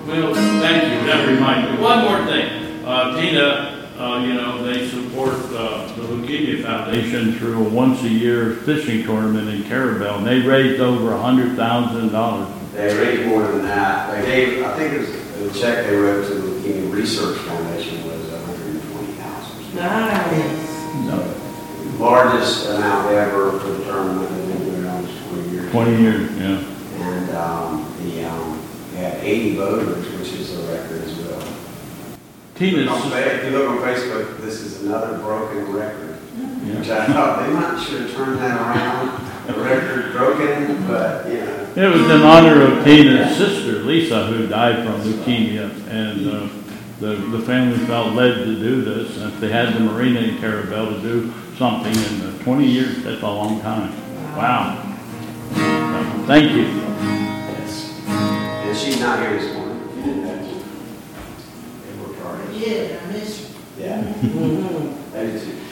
Well, thank you, that reminds me, one more thing. Tina, they support the Leukemia Foundation through a once-a-year fishing tournament in Carabel, and they raised over $100,000. They raised more than that. They gave, I think it was the check they wrote to the Leukemia Research Foundation was $120,000. Nice. No, Largest amount ever for the tournament. They've been doing it almost 20 years. 20 years, yeah. And they had 80 voters, which is a record as well. If you look on Facebook, this is another broken record. Yeah. Which I thought they might should have turned that around. The record broken, but It was in honor of Tina's sister, Lisa, who died from leukemia, and the family felt led to do this. And if they had the marina in Carabel to do something in 20 years, that's a long time. Wow. Thank you. Yes. And she's not here this morning. They worked hard. Yeah, I miss you. Yeah. Mm-hmm. They do too.